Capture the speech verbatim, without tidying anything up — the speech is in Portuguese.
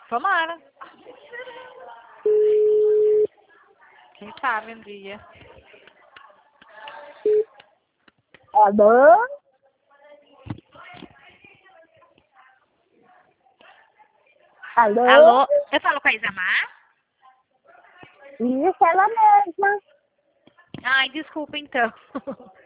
Tomara. Quem sabe um dia. Alô? Alô? Alô? Eu falo com a Isamar? Isso, ela mesma. Ai, desculpa então.